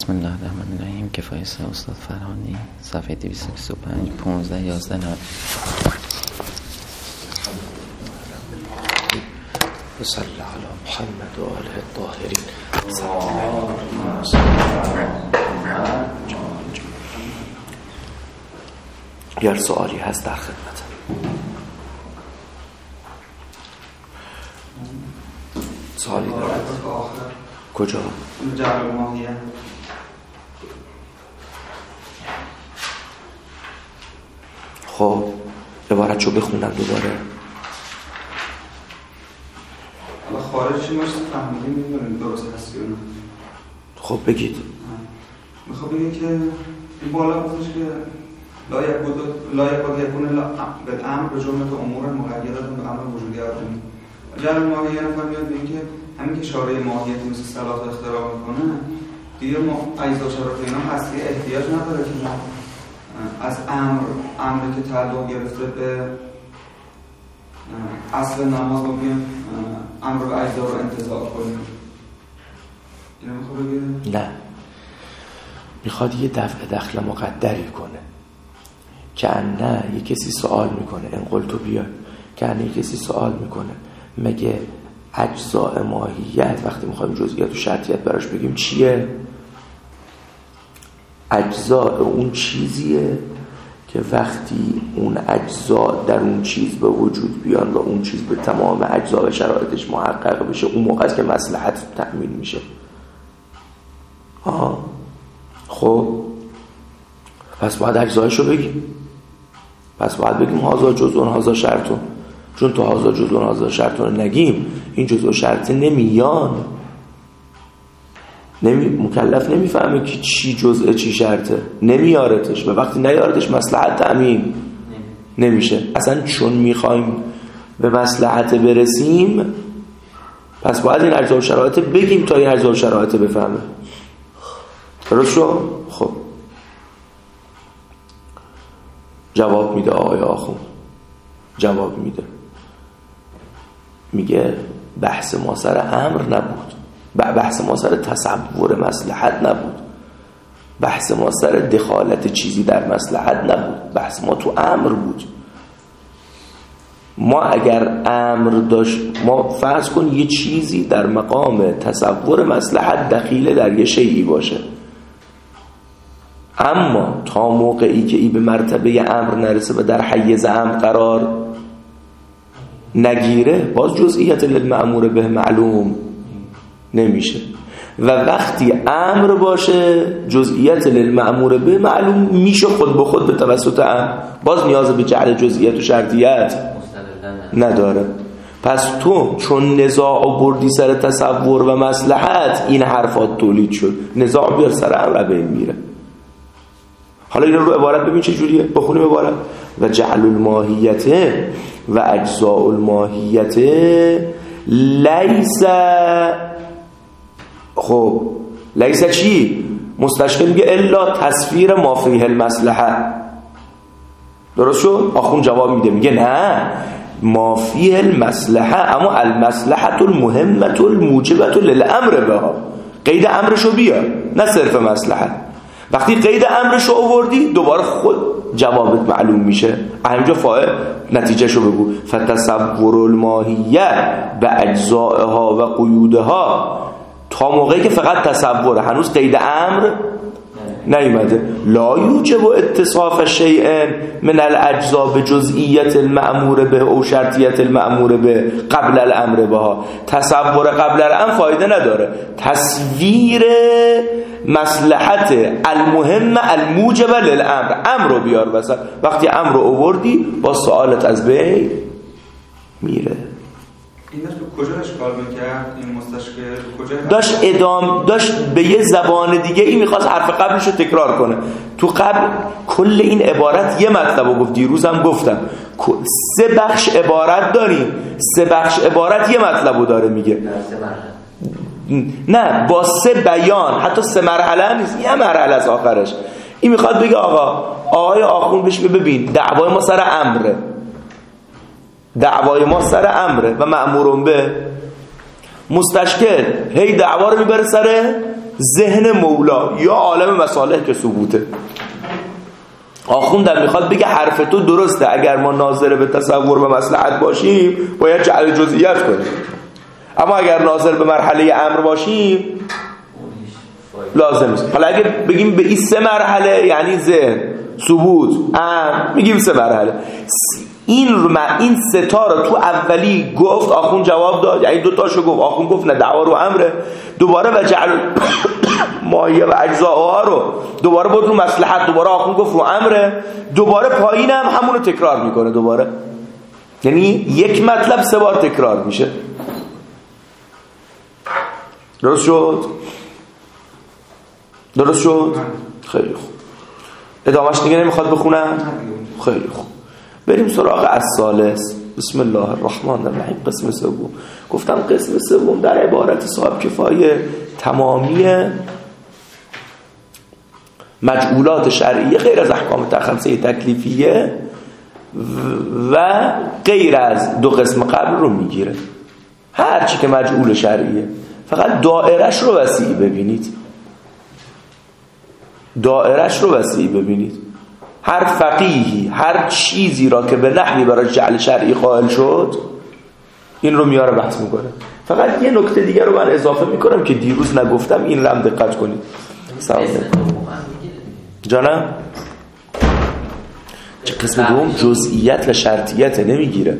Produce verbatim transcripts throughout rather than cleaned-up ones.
بسم الله الرحمن الرحیم. کفایه استاد فرهانی، صفحه دویست و بیست و پنج، پانزده یازده نود. صلی الله علی محمد و آله الطاهرین. یه سوالی هست در خدمتم. سوالی دارد؟ کجا؟ جعل ماهیه. خب عبارت چو بخونم دوباره. حالا خارجی باشه فهمیدیم میدونیم درست هست یا نه. خب بگید. میخوام بگم که این بالا گفتش که لا یکود لا یکود یکون بالامر به جمله امور مقیده به امر وجودی آدمی. جعل ماهیه نفر میاد به اینکه همین که اشاره ماهیت مثل صلاح اختراع میکنه دیگه ما اجزا شرط اینا هستی احتیاج نداره که ما از امر امری که تعلق گرفته به اصل نماز رو بگیم امر و اجزا رو انتزاع کنیم. اینو میخواد بگه؟ نه، میخواد یه دفع دخل مقدری کنه که نه یه کسی سوال میکنه این قلتو بیاد که نه یه کسی سوال میکنه مگه اجزاء ماهیت وقتی میخوایم جزئیات و شرطیت براش بگیم چیه؟ اجزاء اون چیزیه که وقتی اون اجزاء در اون چیز به وجود بیان و اون چیز به تمام اجزاء و شرایطش محقق بشه اون موقع است که مصلحت تأمین میشه. آه. خب پس باید اجزایشو بگیم، پس باید بگیم هازا جزء هازا شرطون، چون تو هازا جزء هازا شرطون نگیم این جزء شرط نمیان، نمی... مکلف نمیفهمه که چی جزء چی شرطه، نمیارتش و وقتی نیارتش مصلحت تأمین نمیشه. اصلا چون میخوایم به مصلحت برسیم پس باید این اجزا و شرایط بگیم تا این اجزا و شرایط بفهمه. درست شو؟ خب جواب میده آقای آخوند، جواب میده، میگه بحث ما سر امر نبود، بحث ما سر تصور مصلحت نبود، بحث ما سر دخالت چیزی در مصلحت نبود، بحث ما تو امر بود. ما اگر امر داشت، ما فرض کن یه چیزی در مقام تصور مصلحت دخیله در یه شیئی باشه، اما تا موقعی که ای به مرتبه امر نرسه و در حیز امر قرار نگیره باز جزئیت للمأمور به معلوم نمیشه و وقتی امر باشه جزئیت للمأمور به معلوم میشه خود به خود به توسط امر، باز نیاز به جعل جزئیت و شرطیت نداره. پس تو چون نزاع بردی سر تصور و مصلحت این حرفات تولید شد، نزاع بیار سر امر بین میره. حالا این رو عبارت ببین چه جوریه، بخونیم عبارت. و جعل الماهیت و اجزاء الماهیت لیس، خب لیس چی؟ مستشفی میگه الا تصویر ما فیه المصلحه. درست شد؟ آخون جواب میده میگه نه ما فیه المصلحه اما المصلحه المهمه الموجبه للامر بها، قید امرشو بیار نه صرف مصلحت. وقتی قید امرشو آوردی دوباره خود جوابت معلوم میشه. همینجا فاعل نتیجه شو بگو. فتصور الماهیه به اجزائها و قیودها، تا موقعی که فقط تصوره هنوز قید امر نیومده. لا یوجب اتصاف شیء من الاجزاء به جزئیت المأمور به او شرطیت المأمور به قبل الامر بها. تصور قبل الامر فایده نداره، تصویر مصلحت المهم الموجب للامر، امر رو بیار وسط. وقتی امر رو آوردی با سوالت از بین میره. این داشت به کجا اشکال میکرد این مستشکل؟ کجا داشت ادام داشت به یه زبان دیگه ای میخواست حرف قبلش رو تکرار کنه. تو قبل کل این عبارت یه مطلب رو گفت، دیروزم گفتم سه بخش عبارت داریم، سه بخش عبارت یه مطلب رو داره میگه، نه با سه بیان، حتی سه مرحله نیست، یه مرحله از آخرش. این میخواد بگه آقا آقای آخوند بهش ببین دعوای ما سر امره، دعوای ما سر امره و مأمورون به مستشکل هی دعوا رو میبره سر ذهن مولا یا عالم مصالح که ثبوته. آخوندم میخواد بگه حرف تو درسته، اگر ما ناظر به تصور به مصلحت باشیم باید جعل جزئیات کنیم، اما اگر ناظر به مرحله امر باشیم لازم نیست. حالا اگر بگیم به این سه مرحله یعنی ذهن، ثبوت، امر، میگیم سه مرحله. این این سه تا رو تو اولی گفت آخوند جواب داد، یعنی دو تاشو گفت آخوند گفت نه دعوا رو امره، دوباره و جعل مایه و اجزاءها رو دوباره بود رو مصلحت، دوباره آخوند گفت رو امره، دوباره پایین هم همون رو تکرار میکنه دوباره. یعنی یک مطلب سه بار تکرار میشه. درست شد؟ درست شد؟ خیلی خوب. ادامهش دیگه نمیخواد بخونم؟ خیلی خوب. بریم سراغ الثالث. بسم الله الرحمن الرحیم. قسم سوم. گفتم قسم سوم در عبارت صاحب کفایه تمامی مجعولات شرعیه غیر از احکام تخصصی تکلیفیه و غیر از دو قسم قبل رو میگیره. هر چی که مجعول شرعیه، فقط دائرش رو وسیع ببینید. دائرش رو وسیع ببینید. هر فقیهی هر چیزی را که به نحوی برای جعل شرعی قائل شد این رو میاره بحث میکنه. فقط یه نکته دیگه رو من اضافه میکنم که دیروز نگفتم، این رو هم دقت کنید. جانم چه قسم دوم جزئیت و شرطیت نمیگیره.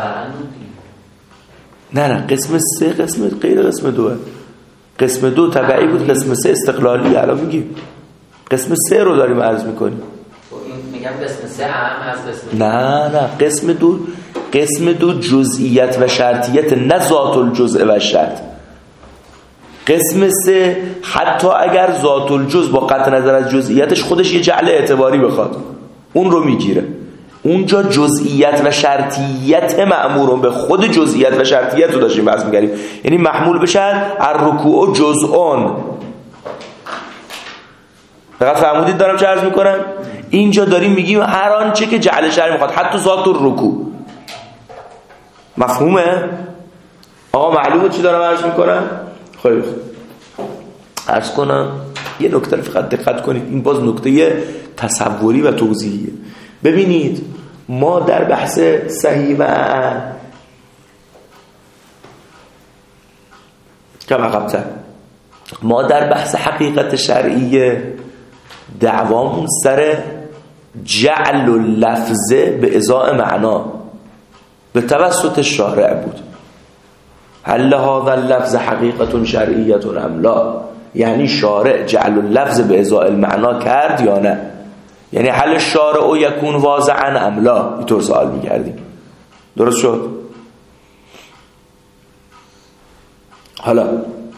نه نه قسم سه قسم غیر قسم دوه. قسم دو تبعی بود، قسم سه استقلالی. الان میگیم قسم سه رو داریم عرض میکنیم. میگم قسم سه هم از قسم نه نه قسم دو قسم دو جزئیت و شرطیت، نه ذات الجزء و شرط. قسم سه حتی اگر ذات الجزء با قطع نظر از جزئیتش خودش یه جعل اعتباری بخواد اون رو میگیره. اونجا جزئیت و شرطیت مأمورون به خود جزئیت و شرطیت رو داشتیم بحث می‌کردیم، یعنی محمول بشن الرکوع جزءون. فقط فهمودید دارم چه عرض میکنم؟ اینجا داریم میگیم هر آنچه که جعل شرعی میخواد، حتی ذات الرکوع. مفهومه؟ آقا معلومه چی دارم عرض میکنم؟ خیلی خوب. عرض کنم یه نکته رو فقط دقت کنید، این باز نکته تصوری و توضیحیه. ببینید ما در بحث صحیح و کم عقب‌تر، ما در بحث حقیقت شرعیه دعوامون سر جعل اللفظ به ازاء معنا به توسط شارع بود. هل هذا اللفظ حقیقت شرعیت ام لا، یعنی شارع جعل اللفظ به ازاء المعنا کرد یا نه، یعنی هل الشارع یکون واضعا ام لا، اینطور سوال می‌کردیم. درست شد؟ حالا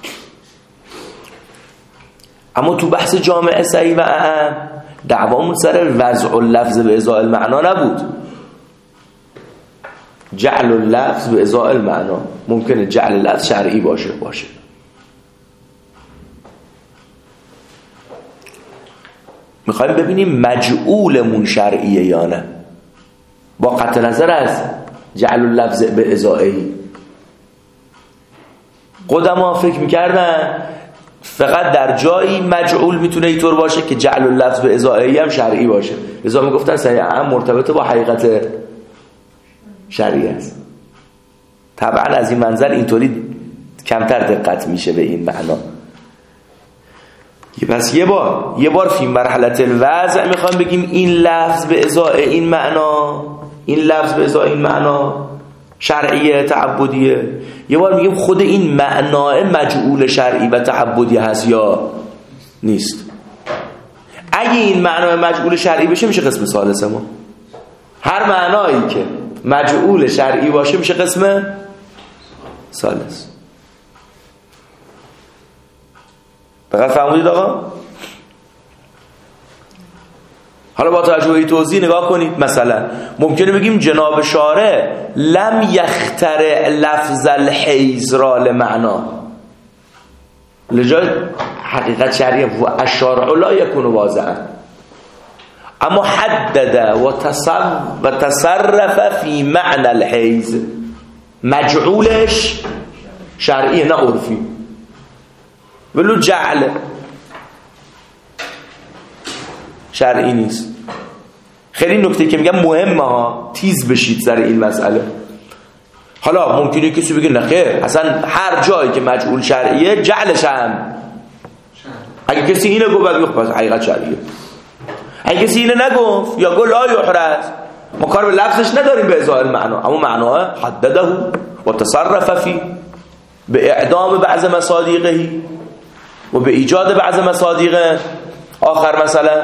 اما تو بحث جامعه صحیح و اعم دعوامون سر وضع اللفظ به ازاء المعنا نبود، جعل اللفظ به ازاء المعنا. ممکنه جعل اللفظ شرعی باشه باشه میخوایم ببینیم مجعولمون شرعیه یا نه، با قطع نظر از جعل اللفظ به ازائهی. قدما فکر میکردن فقط در جایی مجعول میتونه اینطور باشه که جعل اللفظ به ازائهی هم شرعی باشه، لذا میگفتن صحیح هم مرتبط با حقیقت شرعی است. طبعا از این منظر اینطوری کمتر دقت میشه به این معنا. پس یه بار یه بار فی مرحله الوضع میخوام بگیم این لفظ به ازای این معنا، این لفظ به ازای این معنا شرعیه تعبدیه. یه بار میگیم خود این معنای مجعول شرعی و تعبدی هست یا نیست. اگه این معنای مجعول شرعی بشه میشه قسم ثالث ما. هر معنایی که مجعول شرعی باشه میشه قسم ثالث. فقط فهمودید آقا؟ حالا با توجه به توضیح نگاه کنید. مثلا ممکنه بگیم جناب شارع لم یخترع لفظ الحیز را لمعنا، لجای حقیقت شرعیه و الشارع لا یکون واضعا، اما حدد و تصرف و تصرف فی معنى الحیز، مجعولش شرعی نه عرفی. ولو جعل شرعی نیست. خیلی نکته که میگم مهمه ها، تیز بشید سر این مسئله. حالا ممکنه کسی بگه نه خیر، اصلا هر جایی که مجعول شرعیه جعلش هم. اگه کسی اینو گفت بگه پس حقیقت شرعیه. اگه کسی اینو نگفت یا گفت لا یحرز، ما کار به لفظش نداریم به ازای المعنا، اما معناه حدده و تصرف فی به اعدام بعض مصادیقه و به ایجاد بعض مصادیقه آخر مثلا.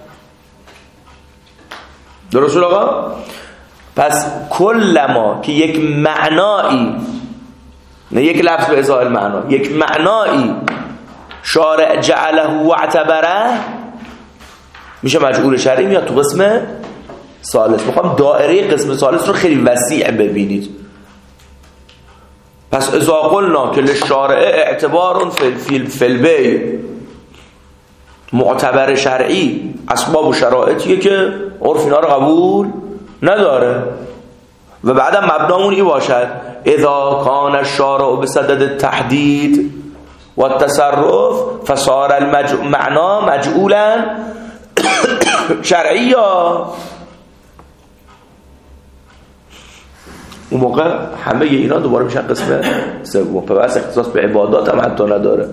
درست شد آقا؟ پس کل ما که یک معنایی، نه یک لفظ به ازای المعنا، یک معنایی شارع جعله و اعتبره میشه مجعول شرعی، میاد تو قسم ثالث. میخوام دائره قسم ثالث رو خیلی وسیع ببینید. پس اذا قلنا که للشارع اعتبار فی البیع، معتبر شرعی اسباب و شرایطیه که عرف اینا رو قبول نداره. و بعدم مبنامون این باشد اذا کان الشارع بصدد التحدید و التصرف فصار المعنا مجعولا شرعیا. اون موقع همه اینا دوباره میشن قسم سوم. پس اختصاص به عبادات هم حتی نداره.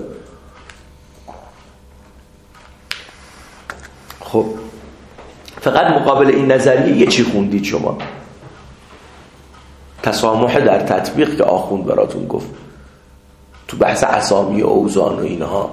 خب فقط مقابل این نظریه یه چی خوندید شما؟ تسامح در تطبیق که آخوند براتون گفت تو بحث اسامی و اوزان و اینها.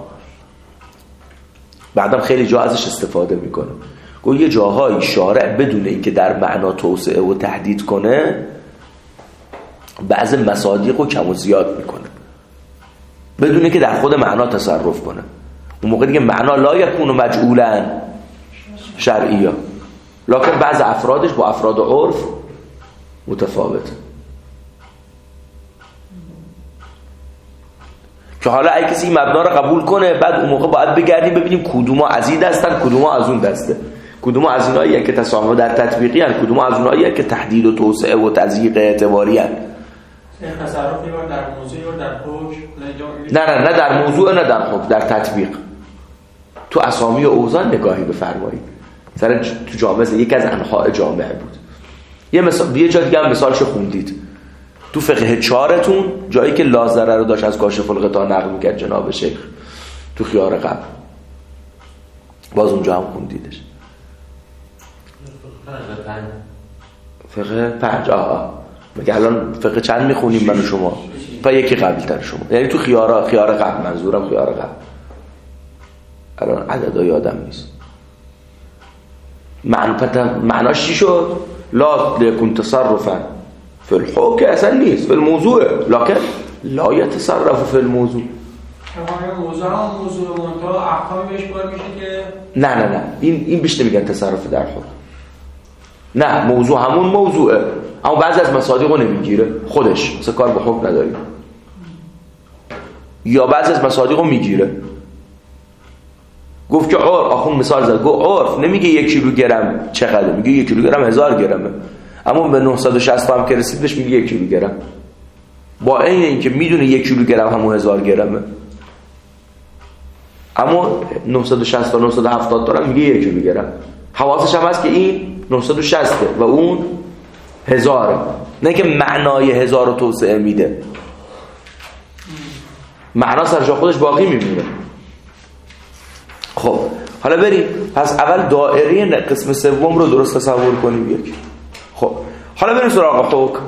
بعدم خیلی جا ازش استفاده میکنه. گفت یه جاهایی شارع بدون اینکه در معنا توسعه و تحدید کنه بعض مصادیق رو کم و زیاد میکنه بدون اینکه در خود معنا تصرف کنه. اون موقع دیگه معنا لا یکون مجعولا شرعیه، لکن بعض افرادش با افراد عرف متفاوته. که حالا اگه کسی این مبنا رو قبول کنه بعد اون موقع باید بگردیم ببینیم کدوما از این دستن کدوما از اون دسته، کدوما از اینایی که تسامح در تطبیقی هن، کدوما از اونایی که تحدید و توسعه و تضییق اعتباری هن. تصرف یه بار در موضوع یا در حکم؟ نه نه نه در موضوع نه در حکم، در تطبیق. تو اسامی و اوزان نگاهی بفرمایید. سر تو جامعه یکی از انحاء جامعه بود. یه مثال یه جا دیگه هم مثالش خوندید. تو فقه چارتون جایی که لازره رو داشت از کاشف الغطا نقل میکرد جناب شیخ تو خیار قبل، باز اونجا هم خوندیدش. فقه پنج. آه مگه الان فقه چند میخونیم من و شما؟ پا یکی قبل تر شما، یعنی تو خیارا خیار قبل، منظورم خیار قبل. الان عددا یادم نیست. معناش چی شد؟ لا لیکن تصرفا فی الحکم اصلا نیست، فی الموضوع، لکن لا یتصرف فی الموضوع. موضوع هم موضوع منطقه احکامی بهش بار میشه که نه نه نه این این بیشتر میگن تصرف در حکم. نه موضوع همون موضوعه اما بعضی از مصادیق رو نمیگیره خودش، مثلا کار به حکم نداریم. یا بعضی از مصادیق رو میگیره. گفت که عرف، آخون مثال زد، گفت عرف نمیگه یک کیلوگرم چقدر، میگه یک کیلوگرم هزار گرمه. اما به نهصد و شصت هم که رسیدش میگه یک کیلوگرم، با این اینکه میدونه یک کیلوگرم همون هزار گرمه، اما نهصد و شصت تا نهصد و هفتاد تا میگه یک کیلوگرم. حواسش هم هست که این نهصد و شصت و اون هزاره، نه که معنای هزار رو توسعه میده، معنا سرجا خودش باقی میمونه. خب حالا بریم پس اول دائره قسم سوم رو درست تصور کنیم. یک خب حالا بریم سراغ حکم.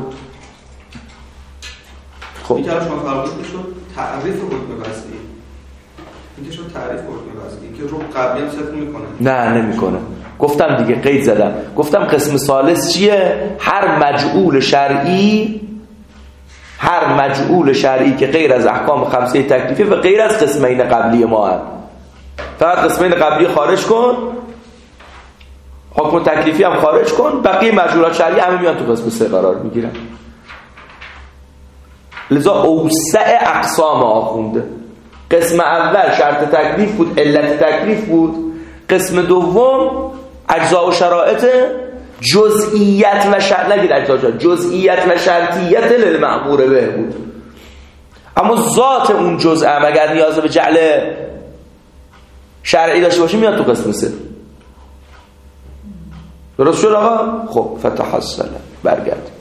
خب این که شما فرمودید شد تعریف حکم وضعی، این که شد تعریف حکم وضعی که رو قبلی هم ست میکنه. نه نمیکنه. گفتم دیگه قید زدم، گفتم قسم ثالث چیه؟ هر مجعول شرعی، هر مجعول شرعی که غیر از احکام خمسه تکلیفی و غیر از قسمین قبلی ما هم. فقط قسمین قبلی خارج کن، حکم تکلیفی هم خارج کن، بقیه مجعولات شرعی همه میان تو قسم سه قرار میگیرن. لذا اوسع اقسام آخونده. قسم اول شرط تکلیف بود، علت تکلیف بود. قسم دوم اجزا و شرایط جزئیت و شرط، نگید اجزا، جزئیت و شرطیت للمأمور به بود. اما ذات اون جزء هم اگر نیاز به جعل شرعی داشته باشه میاد تو قسم سه. درست شد آقا؟ خب فتحصل برگرد.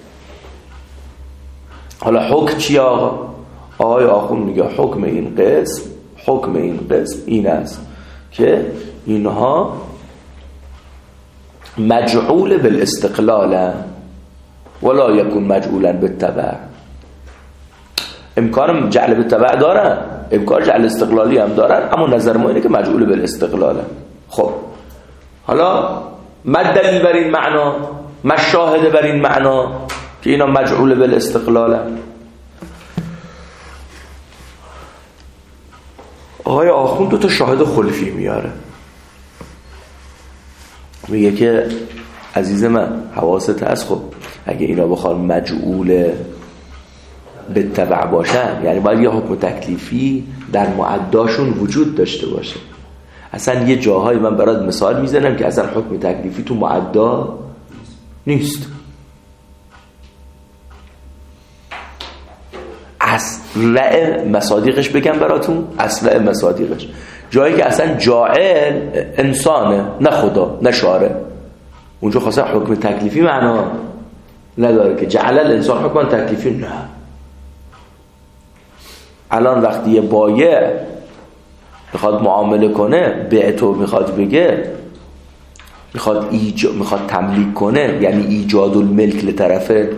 حالا حکم چی آقا؟ آقای آخوند میگه حکم این قسم حکم این قسم این است که اینها مجعول بالاستقلال ولا یکون مجعولا بالتبع. امکان جعل بالتبع دارن، امکان جعل استقلالی هم دارن، اما نظر ما اینه که مجعول بالاستقلاله. خب حالا ما دلیل بر این معنا، ما شاهد بر این معنا که اینا مجعول بالاستقلاله؟ آقای آخوند دو تا شاهد خلفی میاره، میگه که عزیز من حواست هست، خب اگه اینا بخوان مجعول بالتبع باشن یعنی باید یه حکم تکلیفی در معداشون وجود داشته باشه. اصلا یه جاهای من برات مثال میزنم که اصلا حکم تکلیفی تو معدا نیست. اصل مصادیقش بگم براتون، اصل مصادیقش جایی که اصلا جاعل انسانه نه خدا نه شارع، اونجا خاصه حکم تکلیفی معنا نداره که جعل الانسان حکم تکلیفی. نه الان وقتی یه بایع میخواد معامله کنه به تو میخواد بگه میخواد ایجا میخواد تملیک کنه یعنی ایجاد الملک لطرفه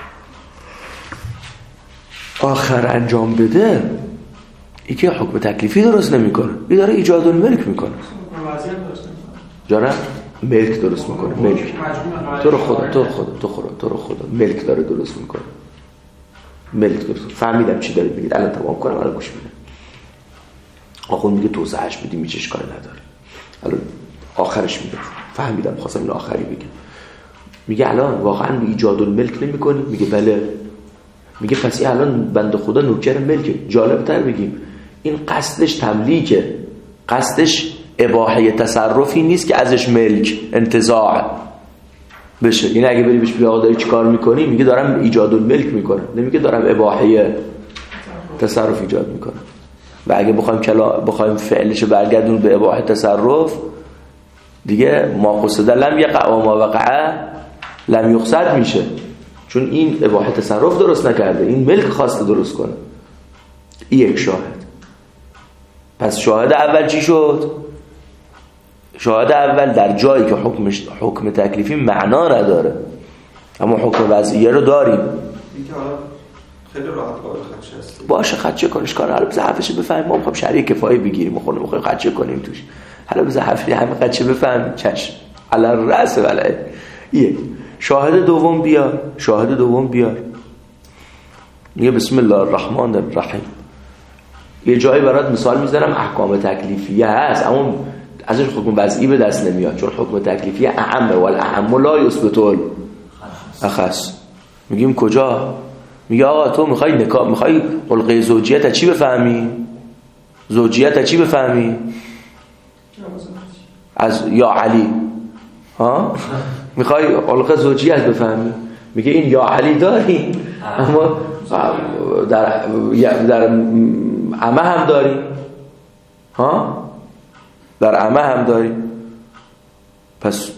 آخر انجام بده، این که حکم تکلیفی درست نمیکنه، این داره ایجاد الملک میکنه. جاره ملک درست میکنه، ملک تو رو خدا تو رو خدا تو خدا تو رو خدا ملک داره درست میکنه، ملک درست. فهمیدم چی دارید میگید، الان تمام کنم الان گوش میدم. آخوند میگه توسعهش بدی میشه اشکال نداره. الان آخرش میگه فهمیدم، خواستم این آخری بگم. میگه الان واقعا ایجاد الملک نمیکنی؟ میگه بله. میگه پس الان بنده خدا نوکر ملکه. جالب تر بگیم این قصدش تملیکه، قصدش اباحه تصرفی نیست که ازش ملک انتزاع بشه. این اگه بری بهش بگی آقا داری چیکار میکنی؟ میگه دارم ایجاد الملک میکنم، نمیگه دارم اباحه تصرف ایجاد میکنم. و اگه بخوایم کلا بخوایم فعلش برگردون به اباحه تصرف دیگه ما قصد لم یقع و ما وقع لم یقصد میشه، چون این اباحه تصرف درست نکرده، این ملک خواسته درست کنه. این یک شاهد. پس شاهد اول چی شد؟ شاهد اول در جایی که حکمش حکم تکلیفی معنا نداره اما حکم وضعیه رو داریم. این که حالا خیلی راحت قابل خدشه هست. باشه خدشه کنش کار، حالا بذار حرفش بفهمیم. ما می‌خوایم شریک کفایه بگیریم، می‌خوایم می‌خوایم خدشه کنیم توش. حالا بذار حرفی همه خدشه بفهمیم. چشم علی الراس ولی یک. شاهد دوم بیار، شاهد دوم بیار. میگه بسم الله الرحمن الرحیم. یه جایی برات مثال میذارم احکام تکلیفیه هست اما ازش حکم وضعی به دست نمیاد، چون حکم تکلیفی اعمه و الاعم لا یثبت الاخص. میگیم کجا؟ میگه آقا تو میخوای نکاح میخوای حلقه زوجیت از چی بفهمی؟ زوجیت از چی بفهمی؟ از یا علی. ها؟ میخوای حلقه زوجیت بفهمی؟ میگه این یا علی داری اما در در عمه هم داری. ها؟ در عمه هم داری. پس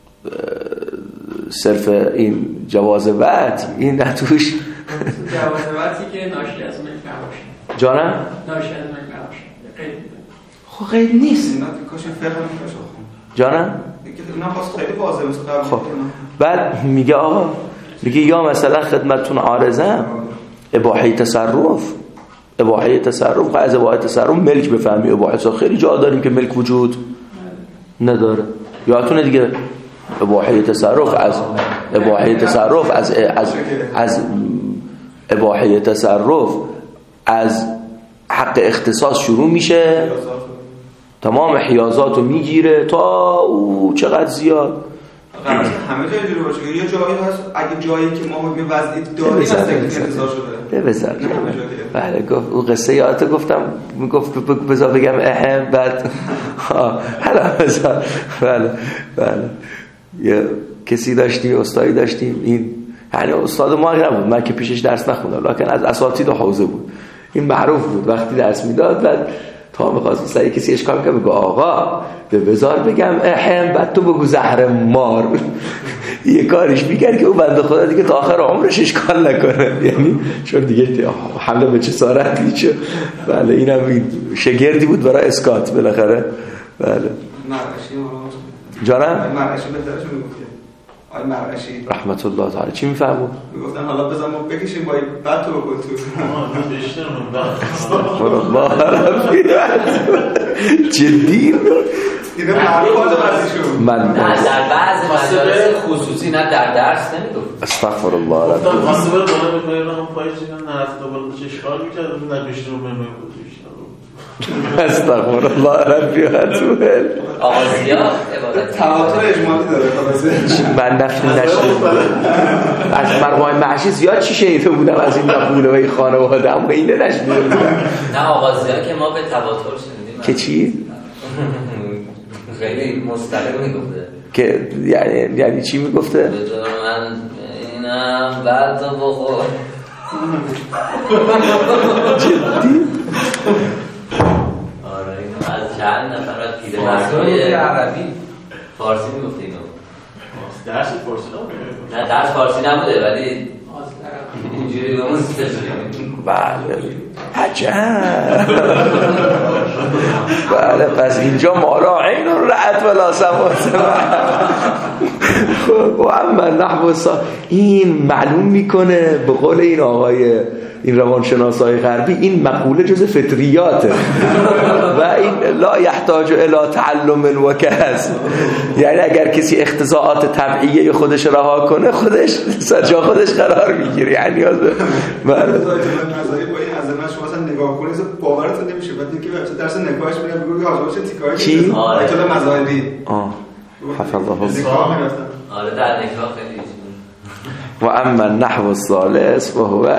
صرف این جواز وعد این نتوش جواز وعدی که ناشی از ملک نباشه. جانم؟ ناشی از ملک نباشه. قید خب قید نیست. اینا کاش فقه نمیشه. جانم؟ اینا باز خیلی واضحه مثل قبل. خب بعد میگه آقا میگه یا مثلا خدمتتون عارضم اباحه تصرف، اباحه تصرف از اباحه تصرف ملک بفهمی. اباحه خیلی جا داریم که ملک وجود نداره. یادتونه دیگه اباحه تصرف از اباحه تصرف از از از اباحه تصرف از حق اختصاص شروع میشه، تمام حیازاتو میگیره تا او چقدر زیاد. همه جای جوری باشه. یه جایی هست اگه جایی که ما میگیم وضعیت داریم از تکلیف انتظار شده. بذار. بله گفت اون قصه یادت گفتم میگفت بذار بگم اهم بعد حالا بذار. بله بله یه کسی داشتیم استادی داشتیم، این یعنی استاد ما نبود، من که پیشش درس نخوندم لکن از اساتید حوزه بود. این معروف بود وقتی دست میداد بعد تا میخواست سری کسی اشکال که بگو آقا به بذار بگم احم بعد تو بگو زهر مار. یه کاریش میکرد که اون بنده خدا دیگه تا آخر عمرش اشکال نکنه، یعنی چون دیگه حمله به چه سارتی چه. بله اینم شگردی بود برای اسکات بالاخره. بله جانم مرعشی بهترش میگفت آی مرعشی رحمت الله تعالی چی میفهمون؟ میگفتن حالا بزن ما بکشیم با بعد تو بکن تو الله ربی جدی دیده معروف ازشون. من نه در بعض مجالس خصوصی نه در درس نمیگفت. استغفر الله ربی گفتم واسه بالا میکنم هم پایش اینا نه از دوباره چشکار میکردم نه بیشتر رو میگفت استغفر الله ربی و اتوب الیه. آقا زیاد عبادت تواتر اجمالی داره خلاصه. من نفتی نشده از مرمای معشی زیاد چی شنیده بودم از این مقوله و این خانواده اما اینه نشده بودم. نه آقا زیاد که ما به تواتر شنیدیم که چی؟ خیلی مستقل میگفته که یعنی یعنی چی میگفته؟ به جا من اینم بعد تو بخور. جدی؟ آره اینو از چند نفر از پیده مردای عربی فارسی میگفته اینو. درس فارسی نبوده؟ نه درس فارسی نبوده ولی اینجوری به اون بله عجب. بله پس اینجا ما را عین رعد ولا سمات. خب و اما نحو صا این معلوم میکنه به قول این آقای این روانشناسای غربی این مقوله جز فطریاته و این لا یحتاج الی تعلم و کسب. یعنی اگر کسی اختزاعات طبیعیه خودش رها کنه خودش سجا خودش قرار میگیره. یعنی از بله با این عظمت شما اصلا نگاه کنید باورتون نمیشه. بعد اینکه بچه درس نگاهش میره میگه حاجا چه تیکایی چی؟ آیت الله مظاهری آه حفظه الله. آره در نگاه خیلی و اما النحو الثالث وهو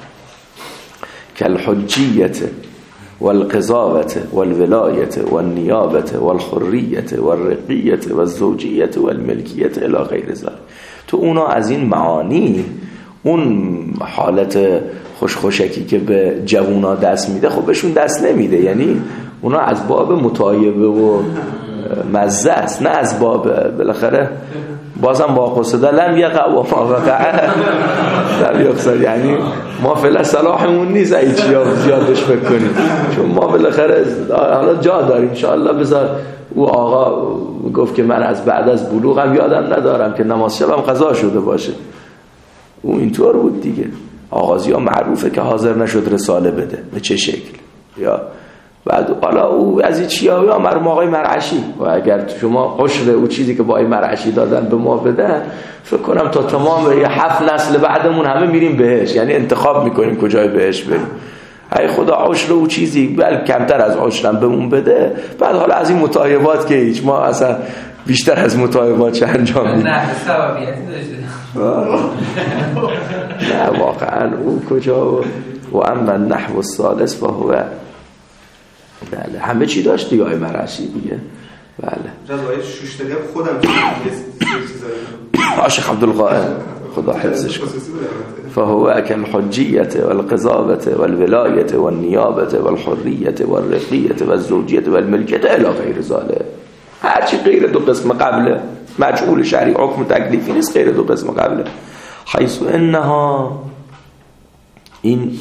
كالحجية والقضاوة والولاية والنيابة والحرية والرقية والزوجية والملكية الى غیر ذلك. تو اونا از این معانی اون حالت خوشخوشکی که به جوونا دست میده خب بهشون دست نمیده. یعنی اونا از باب مطایبه و مزه است نه از باب بالاخره بازم با قصده لم یقع و ما وقع لم یقصد. یعنی ما فعلا صلاحمون نیست ای چیا زیادش بکنیم چون ما بالاخره حالا جا داریم ان شاء الله. بذار او آقا گفت که من از بعد از بلوغم یادم ندارم که نماز شبم قضا شده باشه. او اینطور بود دیگه. آغازی ها معروفه که حاضر نشد رساله بده به چه شکل یا بعد حالا او از این چیا یا مرحوم آقای مرعشی و اگر شما عشر او چیزی که با آقای مرعشی دادن به ما بدن فکر کنم تا تمام یه هفت نسل بعدمون همه میریم بهش. یعنی انتخاب میکنیم کجای بهش بریم. ای خدا عشر او چیزی بل کمتر از عشرم بهمون بده. بعد حالا از این مطایبات که هیچ ما اصلا بیشتر از مطایبات چه انجام میدیم. نه سببیتی داشته. نه واقعا او کجا و اما النحو الثالث وهو بله همه چی داشت دیگه آقای مرعشی دیگه. بله جزای شوشتگی خودم چیزایی عاشق عبدالقائم خدا حفظش کنه. فهو كالحجية والقضاوة والولاية والنيابة والحرية والرقية والزوجية والملكية الى غیر ذلك. هرچی غیر دو قسم قبله مجعول شرعی حکم تکلیفی نیست غیر دو قسم قبله. حیث انها این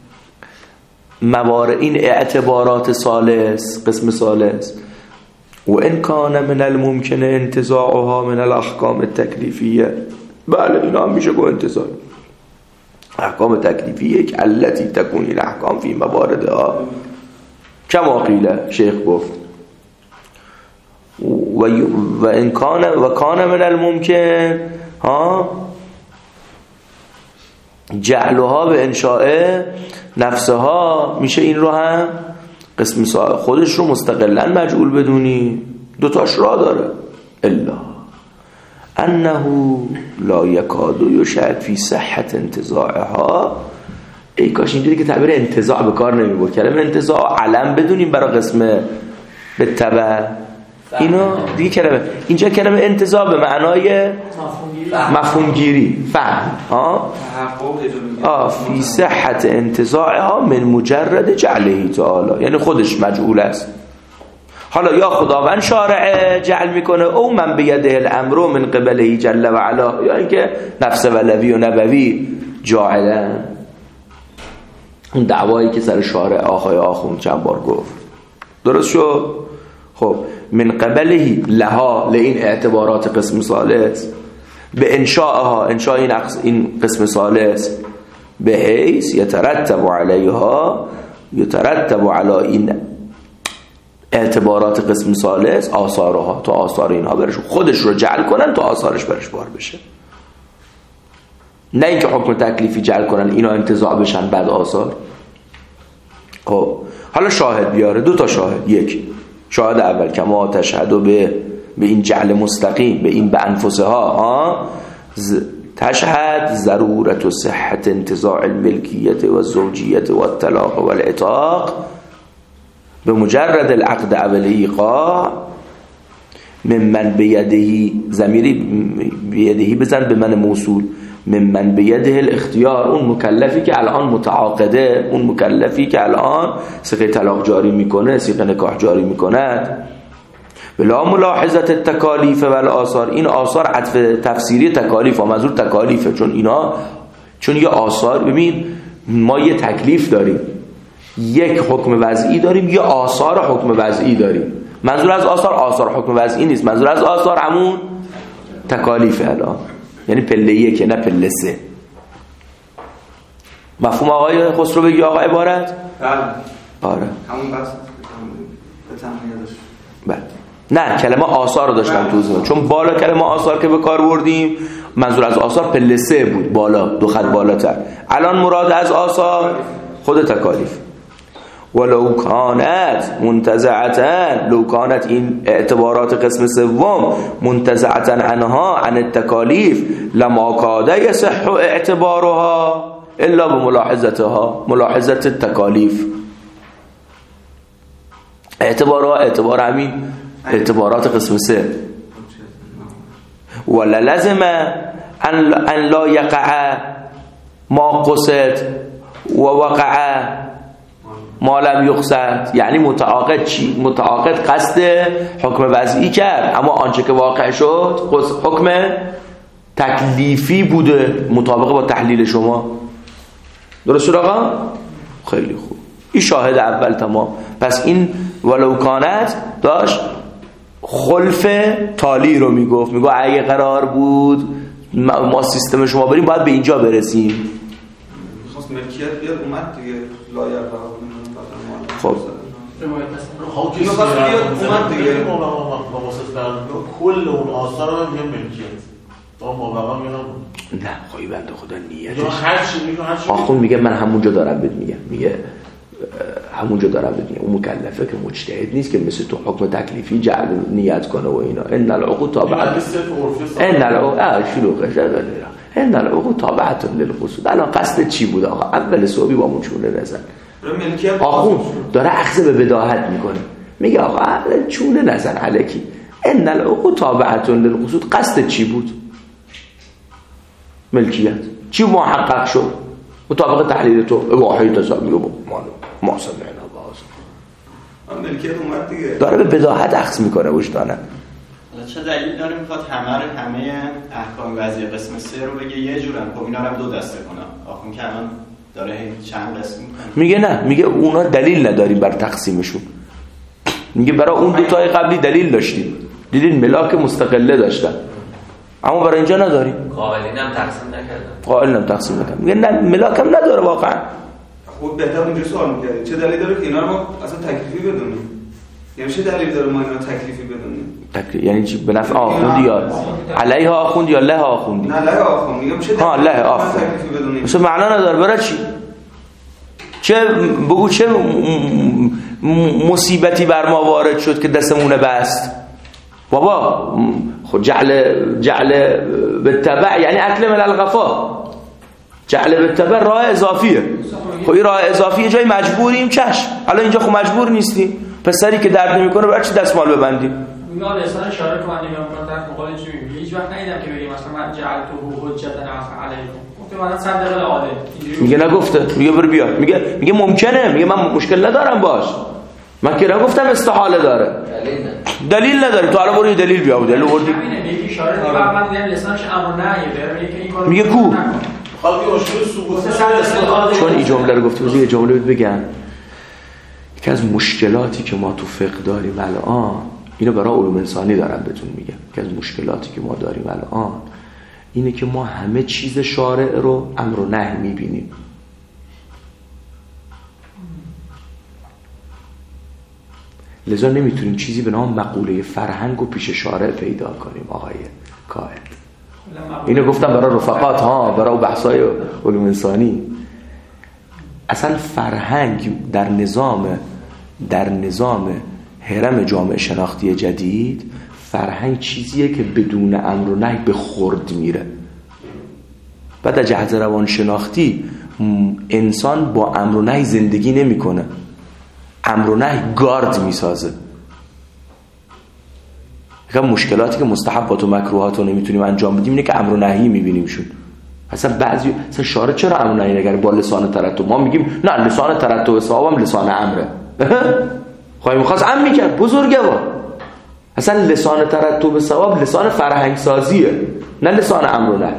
موارد این اعتبارات ثالث قسم ثالث و ان کان من الممکن انتزاعها من الاحکام التکلیفیه. بله اینا هم میشه گو انتزاع احکام تکلیفیه که التي تكون الاحکام فی مواردها کما قیل شیخ گفت و و ان کان و کان من الممکن ها جعلها به انشاء نفسها میشه این رو هم قسم خودش رو مستقلا مجعول بدونی. دوتاش را داره الا انه لا یکاد یشک فی صحت انتزاعها. ای کاش اینجوری که تعبیر انتزاع به کار نمیبرد. کلمه انتزاع علم بدونیم برای قسم به تبع اینو دیگه کلمه اینجا کلمه انتزاع به معنای مفهوم گیری فهم ها آه فی صحت انتزاعها من مجرد جعله تعالی، یعنی خودش مجعول است. حالا یا خداوند شارع جعل میکنه او من بیده الامر من قبله جل و علا، یا اینکه نفس ولوی و نبوی جاعلن. اون دعوایی که سر شارع آقای آخوند چند بار گفت درست شد. خب من قبله لها لین اعتبارات قسم ثالث به انشاءها، انشاء این, این قسم ثالث به حیث یترتب علیها یترتب علی این اعتبارات قسم ثالث آثارها، تا آثار اینها برش خودش رو جعل کنن تا آثارش برش بار بشه، نه اینکه حکم تکلیفی جعل کنن اینا انتزاع بشن بعد آثار. خب حالا شاهد بیاره، دو تا شاهد. یک شاهد اول کما تشهد به به این جعل مستقیم به این به انفسها ها ز... تشهد ضرورت و صحت انتزاع الملکیت و الزوجیت و الطلاق و العتاق به مجرد العقد اول ایقاع ممن بیدهی، ضمیری بیدهی بزن به من موصول، ممن بیده الاختیار، اون مکلفی که الان متعاقده، اون مکلفی که الان صیغه طلاق جاری میکنه، صیغه نکاح جاری میکند. بلا ملاحظت التکالیف و الاثار، این آثار عطف تفسیری تکالیف و منظور تکالیفه، چون اینا چون یه آثار، ببین ما یه تکلیف داریم، یک حکم وضعی داریم، یه آثار حکم وضعی داریم. منظور از آثار آثار حکم وضعی نیست، منظور از آثار همون تکالیفه الان، یعنی پله یک نه پله سه. مفهوم آقای خسرو بگی آقا عبارت؟ بله آره همون بس به تمهیدش. بله نه کلمه آثار رو داشتم توضیح میدم، چون بالا کلمه آثار که به کار بردیم منظور از آثار پله سه بود، بالا دو خط بالاتر. الان مراد از آثار خود تکالیف. ولو کانت منتزعتن، لو کانت این اعتبارات قسم سوم منتزعتن عنها عن التکالیف لما کاده یصح اعتبارها الا بملاحظتها، ملاحظت التکالیف. اعتبارها اعتبار همین اعتبارات قسم سه. ولا لازم ان لا یقع ما قصد و وقع ما لم یقصد، یعنی متعاقد چی؟ متعاقد قصد حکم وضعی کرد اما آنچه که واقع شد حکم تکلیفی بوده مطابق با تحلیل شما. درست شد آقا؟ خیلی خوب، این شاهد اول تمام. پس این ولو کانت داشت خلف تالی رو میگفت، میگو اگه قرار بود ما سیستم شما بریم باید به اینجا برسیم. خواست ملکیت بیاد اومد دیگه لایق قرار خب خب که اومد دیگه کل اون آثار رو میگم ملکیت با موقعا میگم نه خواهی بنده خدا نیتش یا هر چی میگه هر چی آخون میگه من همونجا دارم بهت میگم، میگه همونجا دارم بهت میگم اون مکلفه که مجتهد نیست که مثل تو حکم تکلیفی جعل نیت کنه و اینا. ان العقود تابعت ان العقود اه شلوغه شده ان العقود تابعت للقصود. الان قصد چی بود آقا؟ اول صبحی با مون چونه نزن آخون داره اخذ به بداهت میکنه، میگه آقا چونه نزن الکی. ان العقود تابعت للقصود قصد چی بود؟ ملکیت چی محقق شد مطابق تحلیل تو؟ واحد تصاب میگه ما سمعنا باز ملکیت اومد دیگه، داره به بداهت اخذ میکنه وجدانه. چه دلیل داره میخواد همه رو همه احکام وضعی قسم سه رو بگه یه جورن؟ خب اینا رو دو دسته کنم آخون که الان داره چند قسم میکنه. میگه نه، میگه اونا دلیل نداریم بر تقسیمشون، میگه برای اون دو تای قبلی دلیل داشتیم، دیدین ملاک مستقله داشتن اما برای اینجا نداریم. قائلین هم تقسیم نکردن، قائلین هم تقسیم نکردن، میگه نه ملاک هم نداره واقعا. خود بهتر اونجا سوال میکردی چه دلیل داره که اینا رو ما اصلا تکلیفی بدونیم؟ یعنی چه دلیل داره ما اینا تکلیفی بدونیم؟ تکلیف یعنی چی؟ به نفع آخوندی یا علیه آخوندی یا له آخوندی؟ نه له آخوند. میگم چه ها له آخوند تکلیفی بدونیم؟ مثلا معنا نداره. برای چی؟ چه بگو چه مصیبتی بر ما وارد شد که دستمونه بست؟ بابا خود جعل جعل بالتبع یعنی اکل من الغفا، جعل بالتبع راه اضافیه. خب این راه اضافیه جای مجبوریم چشم، الان اینجا خب مجبور نیستیم. پسری که درد نمیکنه برای چی دستمال ببندیم؟ میگم لسان اشاره کنم نگاه میکنم طرف مقابل چی میگه. هیچ وقت ندیدم که بگه مثلا من جعلته حجتا علیکم. گفته مثلا صدق العاده. میگه نگفته، میگه برو بیا. میگه میگه ممکنه، میگه من مشکل ندارم باش. من که نگفتم استحاله داره. دلیل نداره. دلیل نداره. تو الان برو دلیل بیا. دلیل آوردی. میگه اشاره دیگه من دیدم لسانش امر نهیه. میگه که این کارو میگه کو؟ خب مشکل ثبوت. چون این جمله رو گفته بود یه جمله بگم. یکی از مشکلاتی که ما تو فقه داریم الان، اینو برای علوم انسانی دارم بهتون میگم، یکی از مشکلاتی که ما داریم الان اینه که ما همه چیز شارع رو امر و نهی میبینیم. لذا نمیتونیم چیزی به نام مقوله فرهنگ و پیش شارع پیدا کنیم. آقای قائد اینو گفتم برای رفقات ها، برای بحثای علوم انسانی. اصلا فرهنگ در نظام در نظام هرم جامعه شناختی جدید، فرهنگ چیزیه که بدون امر و نهی به خرد میره. بعد از جهت روان شناختی انسان با امر و نهی زندگی نمیکنه، امر و نهی گارد میسازه. یکم مشکلاتی که مستحبات و مکروهات رو نمیتونیم انجام بدیم اینه که امر و نهی میبینیمشون. اصلا بعضی اصلا شارع چرا امر و نهی نگره با لسان ترتب؟ ما میگیم نه لسان ترتب ثوابم لسان امره. خواهی میخواست امر میکرد بزرگوار. اصلا لسان ترتب ثواب لسان فرهنگ سازیه، نه لسان امر و نهی.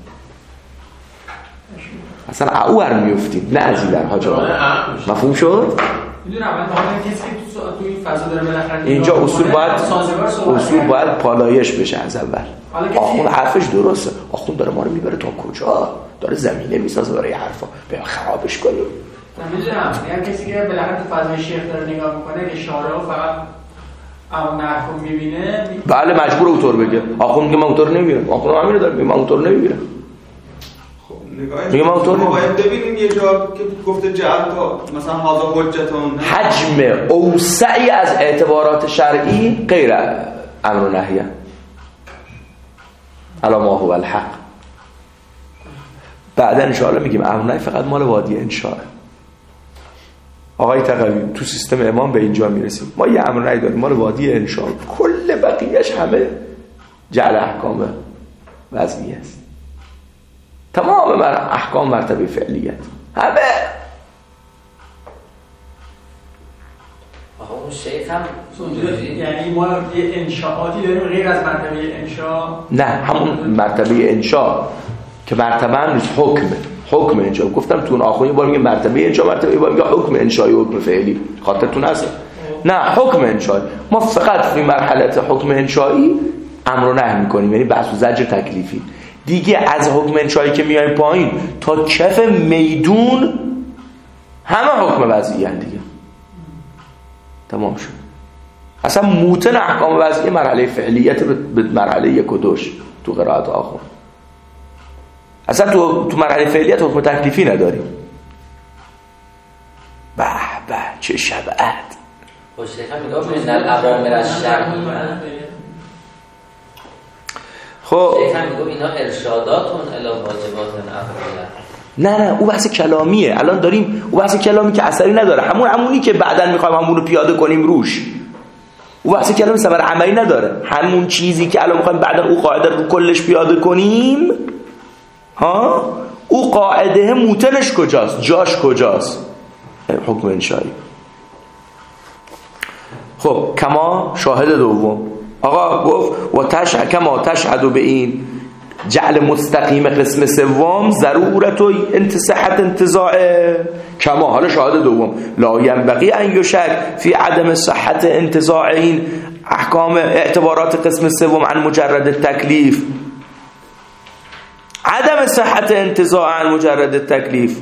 اصلا اعور میفتیم نه از این در حاج آقا. مفهوم شد؟ میدونم من واقعا کسی که تو این فضا داره بالاخره اینجا اصول باید اصول باید پالایش بشه از اول. آخوند حرفش درسته. آخوند داره ما رو میبره تا کجا؟ داره زمینه میسازه برای حرفا. بیا خرابش کنیم. نمیدونم یعنی کسی که بالاخره تو فضای شیخ داره نگاه میکنه که شارع فقط اما نحکم میبینه. بله مجبور اوتور بگه. آخوند که من اوتور نمیبینم. آخوند همینو داره میگه من اوتور نمیبینم. میگه ما باید ببینیم یه جا که گفته جعل تا مثلا هذا حجتون حجم اوسعی از اعتبارات شرعی غیر امر و نهی الا ما هو الحق. بعدا ان شاء الله میگیم امر و نهی فقط مال وادی انشاء. آقای تقوی تو سیستم امام به اینجا میرسیم. ما یه امر و نهی داریم مال وادی انشاء، کل بقیه‌اش همه جعل احکام وضعی است. تمام احکام مرتبه فعلیت همه. آقا اون شیخ هم یعنی ما یه انشاءاتی داریم غیر از مرتبه انشاء؟ نه همون مرتبه انشاء که مرتبه هم نیست، حکمه. حکم انشاء گفتم تو اون آخرین بار میگه مرتبه انشاء، مرتبه بار میگه حکم انشاء و حکم فعلی. خاطرتون هست؟ نه حکم انشاء. ما فقط فی مرحله حکم انشائی امر و نهی میکنیم، یعنی بحث و زجر تکلیفی. دیگه از حکم انشایی که میایم پایین تا کف میدون همه حکم وضعی هست دیگه. تمام شد. اصلا موتن احکام وضعی مرحله فعلیت به مرحله یک و دوش تو قرائت آخر. اصلا تو تو مرحله فعلیت حکم تکلیفی نداریم. به به چه شبعت. خوش شیخ میگه من الاوامر الشرعی خب شیخ هم میگه اینا ارشاداتون الی واجبات افعاله. نه نه او بحث کلامیه. الان داریم او بحث کلامی که اثری نداره، همون همونی که بعداً میخوایم همون رو پیاده کنیم روش. او بحث کلامی ثمر عملی نداره. همون چیزی که الان میخوایم بعداً او قاعده رو کلش پیاده کنیم، ها او قاعده موتنش کجاست؟ جاش کجاست؟ حکم انشایی. خب کما شاهد دوم آقا گفت و تشهد کما تشهد به این جعل مستقیم قسم سوم ضرورت و انتصحت انتزاعه. کما حالا شاهد دوم لا ینبغی ان یشک فی عدم صحت انتزاع این احکام اعتبارات قسم سوم عن مجرد تکلیف. عدم صحت انتزاع عن مجرد تکلیف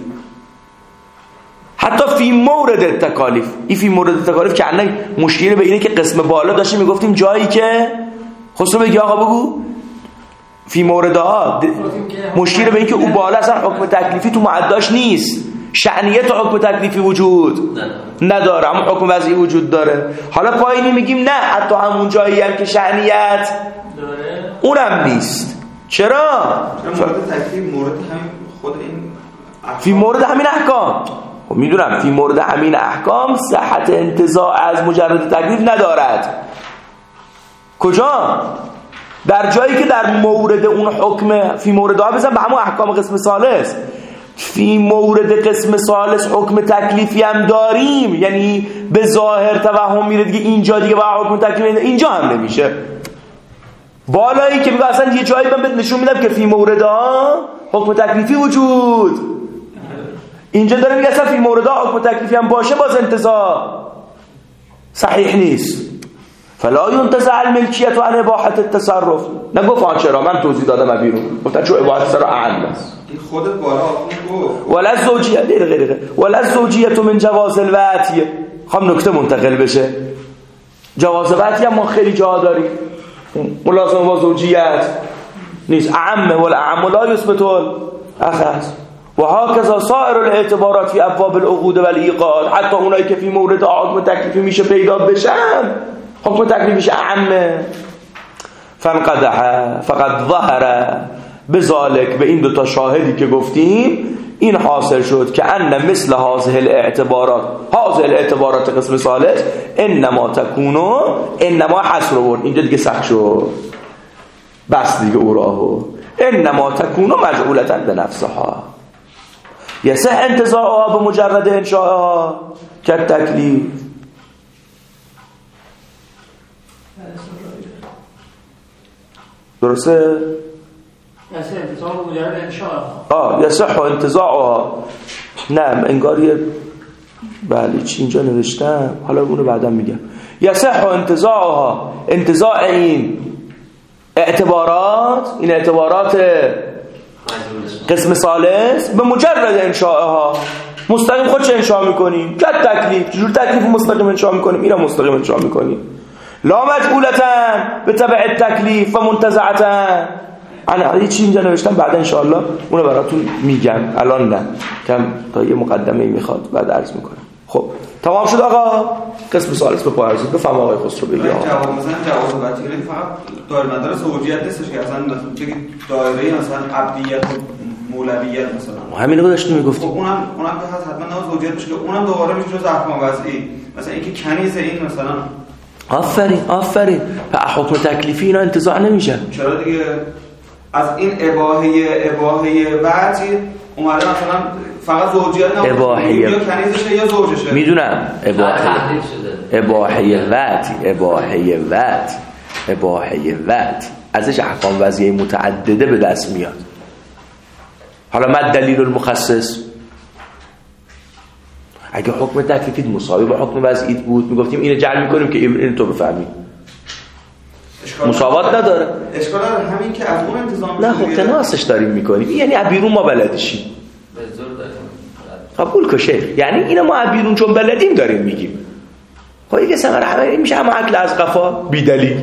حتی فی مورد تکالیف. این فی مورد تکالیف که الان مشکل به اینه که قسم بالا داشتیم میگفتیم جایی که خصوصا بگی آقا بگو فی مورد ها مشکل به این که او بالا اصلا حکم تکلیفی تو معداش نیست، شأنیت حکم تکلیفی وجود نداره، اما حکم وضعی وجود داره. حالا پایینی میگیم نه حتی همون جایی هم که شأنیت داره اونم نیست. چرا؟ مورد تکلیف مورد همین خود این فی مورد همین احکام. خب میدونم فی مورد همین احکام صحت انتزاع از مجرد تکلیف ندارد. کجا؟ در جایی که در مورد اون حکم فی مورد ها بزن به همون احکام قسم ثالث، فی مورد قسم ثالث حکم تکلیفی هم داریم، یعنی به ظاهر توهم میره دیگه اینجا دیگه با حکم تکلیفی اینجا هم نمیشه. بالایی که میگه اصلا یه جایی من بهت نشون میدم که فی مورد ها حکم تکلیفی وجود، اینجا داره میگه اصلا فی مورد ها حکم تکلیفی هم باشه باز انتزاع صحیح نیست. فلا ينتزع الملکیت عن اباحه التصرف. نگفت چرا، من توضیح دادم بیرون گفتن چون اباحه التصرف اعم است. این خودت بالا گفت ولا زوجیه غیر غیر ولا زوجیه من جواز الوطی. خب نکته منتقل بشه، جواز وطی هم ما خیلی جا داریم، ملازمه با زوجیت نیست، اعمه ولا اعم لا یثبت الاخذ. و هكذا سائر الاعتبارات فی ابواب العقود والایقاد، حتی اونایی که فی مورد حکم تکلیفی میشه پیدا بشن حکم تکلیفیش اعمه. فانقدح فقد ظهر بذالک، به این دوتا شاهدی که گفتیم این حاصل شد که ان مثل هذه الاعتبارات هذه الاعتبارات قسم ثالث انما تکونو انما حصر برد اینجا دیگه سخت شد بس دیگه او راهو انما تکونو مجعولتا به نفسها یصح انتزاعها به مجرد انشاءها که تکلیف. درسته؟ یصح انتزاع به مجرد انشاءها. آه یصح انتزاعها. نه انگار یه بله چی اینجا نوشتم، حالا اونو بعدا میگم. یصح انتزاعها، انتزاع این اعتبارات، این اعتبارات قسم ثالث به مجرد انشاءها، مستقیم خودش انشاء میکنیم که تکلیف. چجور تکلیف مستقیم انشاء میکنیم؟ اینا مستقیم انشاء میکنیم لا مجعولتن به تبع التکلیف و منتزعتن. انا یه چی اینجا نوشتم بعدا ان شاء الله اونو براتون میگم، الان نه، کم تا یه مقدمه میخواد بعد عرض میکنم. خب تمام شد آقا، قسم ثالث به پایان رسید. بفهم آقای خسرو بگی. جواب مثلا جواز وطیره فقط داره مدار زوجیت نیستش که اصلا بگید دایره مثلا عبدیت و مولویت مثلا همین رو داشتیم میگفتیم. خب اونم اونم که هست حتما نه زوجیت میشه که اونم دوباره میشه جز احکام وضعی، مثلا اینکه کنیز این مثلا. آفرین آفرین. به حکم تکلیفی اینا انتزاع نمیشه. چرا دیگه؟ از این اباحه اباحه وضعی اومده مثلا فقط زوجیت نه، اباحه یا کنیزشه یا زوجشه. میدونم اباحه اباحه وقت اباحه وقت اباحه وقت ازش احکام وضعی متعدده به دست میاد. حالا من دلیل المخصص، اگه حکم تکلیفی مساوی با حکم وضعی بود میگفتیم اینو جعل میکنیم که این تو بفهمی، مساوات نداره. اشکال داره همین که از اون انتظام نه خب تناسش داریم میکنیم، یعنی از بیرون ما بلدشیم. به زور داریم قبول که شیخ، یعنی اینا ما از بیرون چون بلدیم داریم میگیم. خب یه سمر همه میشه همه عقل از قفا بی دلیل.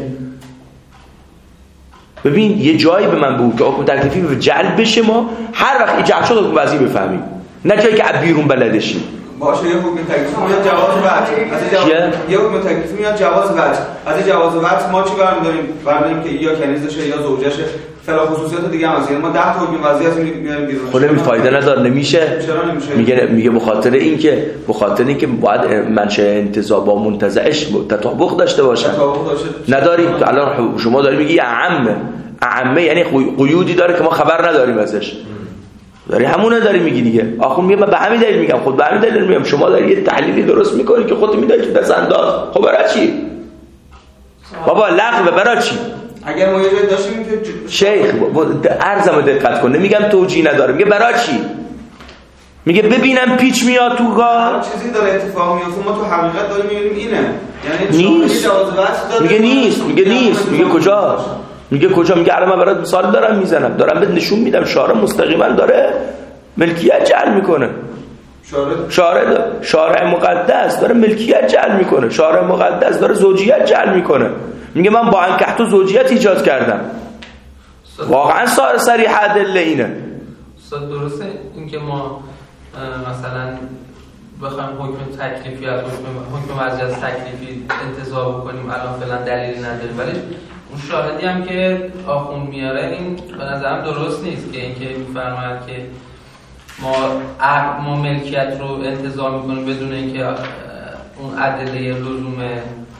ببین یه جایی به من بگو که حکم تکلیفی به جلب بشه، ما هر وقت ایجاد شد حکم وضعی بفهمیم، نه جایی که از بیرون بلدشیم. باشه یه حکم تکلیفی میاد جواز وجه، از جواز یه حکم تکلیفی میاد جواز وجه، از جواز وجه ما چی برمی‌داریم؟ برمی‌داریم که یا کنیزشه یا زوجشه، فلا خصوصیات دیگه هم هست. یعنی ما ده تا حکم وضعیت میاریم بیرون. خود این فایده نداره، نمیشه. چرا نمیشه؟ میگه میگه به خاطر اینکه به خاطر اینکه باید منشأ انتزاع با منتزعش تطابق داشته باشن. تطابق داشته. نداریم. الان شما داری میگی اعمه. اعمه یعنی قیودی داره که ما خبر نداریم ازش. داری همونه داری میگی دیگه. آخون میگه من به همین دلیل میگم، خود به همین دلیل میگم. شما داری یه تحلیلی درست میکنی که خودت میدونی تو دست انداز. خب برای چی؟ بابا لغو برای چی؟ اگر ما یه جای داشتیم که شیخ عرضمو دقت کن، نمیگم توجیه نداره، میگه برای چی؟ میگه ببینم پیچ میاد تو گاه، چیزی داره اتفاق میفته، ما تو حقیقت داریم میبینیم اینه. یعنی نیست. میگه نیست، میگه نیست، میگه کجا؟ میگه کجا؟ میگه الان من برات مثال دارم میزنم، دارم بهت نشون میدم شارع مستقیما داره ملکیت جعل میکنه. شارع شارع مقدس داره ملکیت جعل میکنه، شارع مقدس داره زوجیت جعل میکنه. میگه من با انکحت و زوجیت ایجاد کردم. واقعا سار صریح ادله اینه. استاد درسته اینکه ما مثلا بخوایم حکم تکلیفی از حکم حکم وضعی از تکلیفی انتزاع بکنیم الان فعلا دلیلی نداریم، ولی اون شاهدی هم که آخوند میاره این به نظرم درست نیست که اینکه میفرماید که ما ما ملکیت رو انتزاع میکنیم بدون اینکه اون ادله لزوم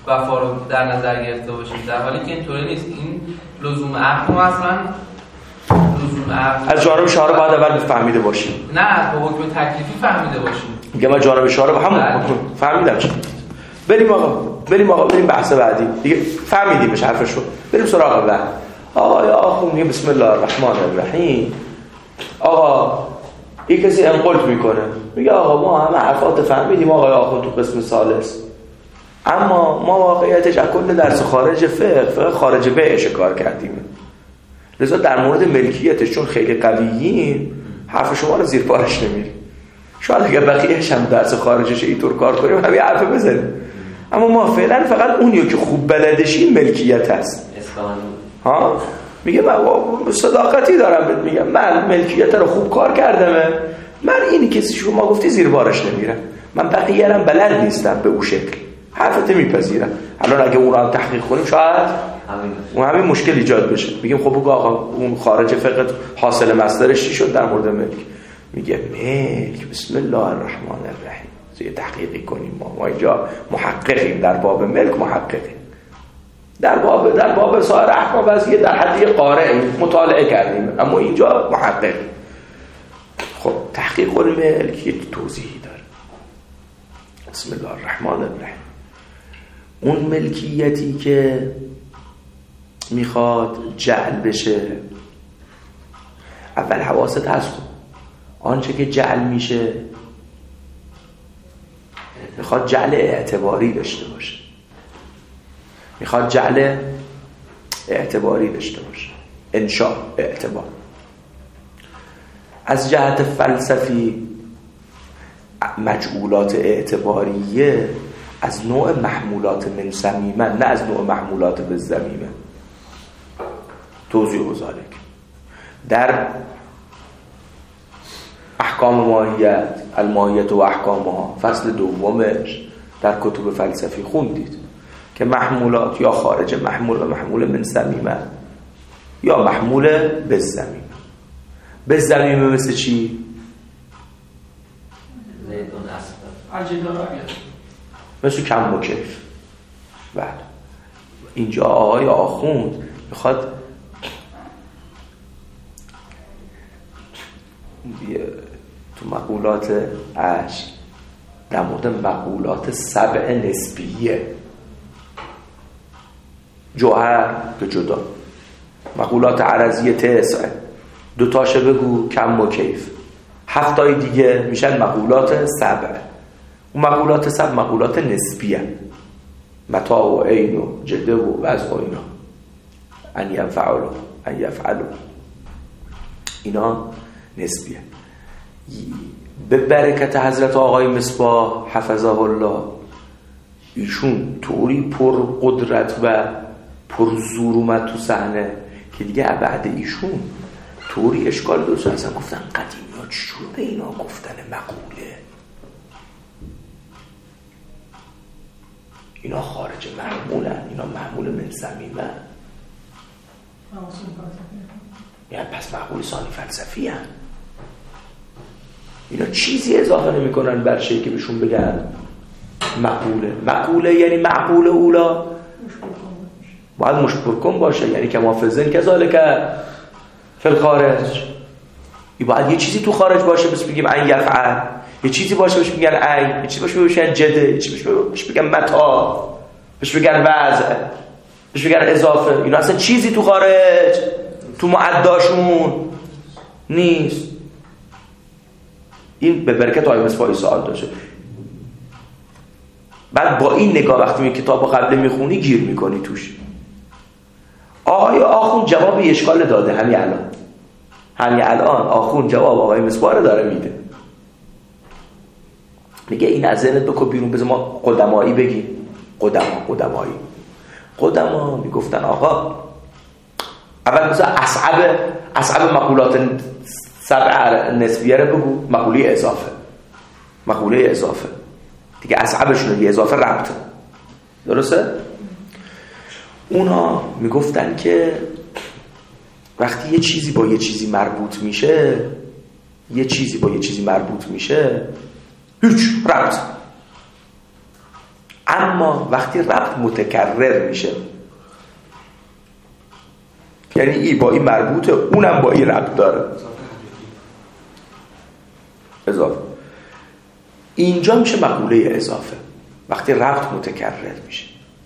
وفا رو در نظر گرفته باشیم، در حالی که اینطوری نیست. این لزوم عقد ما اصلا لزوم عقد از جانب شارع باید اول فهمیده باشیم، نه با حکم تکلیفی فهمیده باشیم. میگم من جانب شارع همون فهمیدم چی. بریم آقا بریم آقا بریم بحث بعدی دیگه، فهمیدیمش حرفشو، بریم سراغ بعد. آقا یا آخون میگه بسم الله الرحمن الرحیم. آقا این کسی انقلت میکنه میگه آقا ما همه حرفات فهمیدیم آقا یا آخون تو قسم ثالث، اما ما واقعیتش از کل درس خارج فقه فقه خارج بیعش کار کردیم، لذا در مورد ملکیتش چون خیلی قویین حرف شما رو زیر بارش نمیریم. شاید اگر بقیه‌اش هم درس خارجش اینطور کار کنیم همین حرف بزنیم، اما ما فعلا فقط اونیو که خوب بلدشی ملکیت هست. ها میگه من صداقتی دارم بهت میگم من ملکیت رو خوب کار کردم، من اینی که شما گفتی زیر بارش نمیرم، من بقیه هم بلد نیستم به اون شکل، حرفت میپذیرم. الان اگه اون رو تحقیق کنیم شاید اون همین مشکل ایجاد بشه. میگیم خب بگو آقا اون خارج فقه حاصل مصدرش چی شد در مورد ملک؟ میگه ملک بسم الله الرحمن الرحیم. یه تحقیقی کنیم، ما ما اینجا محققیم، در باب ملک محققیم، در باب در باب سایر احکام وضعیه در حدی قارئ مطالعه کردیم، اما اینجا محققیم. خب تحقیق الملک یه توضیحی داره. بسم الله الرحمن الرحیم. اون ملکیتی که میخواد جعل بشه، اول حواست هست آنچه که جعل میشه میخواد جعل اعتباری داشته باشه، میخواد جعل اعتباری داشته باشه، انشاء اعتبار. از جهت فلسفی مجعولات اعتباریه از نوع محمولات من صمیمه، نه از نوع محمولات بالضمیمه. توضیح و ذالک در احکام ماهیت، الماهیت و احکامها فصل دومش در کتب فلسفی خوندید که محمولات یا خارج محمول و محمول من صمیمه یا محمول بالضمیمه. بالضمیمه مثل چی؟ زیدون اصلا مثل کم و کیف. بله اینجا آقای آخوند میخواد تو مقولات عشق در مورد مقولات سبع نسبیه، جوهر که جدا، مقولات عرضیه تسعه، دوتاشه بگو کم و کیف، هفتای دیگه میشن مقولات سبع. اون مقولات سبع مقولات نسبیه، متاع و عین و جده و وضع و اینا، ان ينفعلو ان يفعلو، اینا نسبیه. به برکت حضرت آقای مصباح حفظه الله، ایشون طوری پر قدرت و پر زور اومد تو صحنه که دیگه بعد ایشون طوری اشکال دوست اصلا گفتن قدیمی ها چجور به اینا گفتن مقوله، اینا خارج محمولن، اینا محمول من صمیمه، یعنی پس مقول ثانی فلسفی هن. اینا چیزی اضافه نمی کنن بر شیء که بهشون بگن مقوله. مقوله یعنی معقول اولا باید مشبر کن باشه، یعنی که مافزن کذالک فی الخارج، ای باید یه چیزی تو خارج باشه بس بگیم این یفعل، یه چیزی باشه بهش میگن این، یه چیزی باشه بهش میگن جده، یه چیزی بهش میگن متاع، بهش میگن وضع، بهش میگن اضافه. اینا اصلا چیزی تو خارج تو معداشون نیست. این به برکت آقای مصباحی سوال داشته. بعد با این نگاه وقتی می کتاب قبل میخونی گیر میکنی توش. آقای آخوند جواب اشکال داده همین الان، همین الان آخوند جواب آقای مصباح رو داره میده. میگه این از ذهنت بکن بیرون، بذار ما قدمایی بگیم. قدما قدمایی قدما میگفتن آقا اول مثلا اصعب اصعب مقولات سبع نسبیه رو بگو، مقوله اضافه، مقوله اضافه دیگه اصعبشونه، یه اضافه ربطه، درسته؟ اونا میگفتن که وقتی یه چیزی با یه چیزی مربوط میشه، یه چیزی با یه چیزی مربوط میشه هیچ ربط، اما وقتی ربط متکرر میشه، یعنی ای با این مربوطه، اونم با این ربط داره، اضافه، اینجا میشه مقوله اضافه. وقتی ربط متکرر میشه،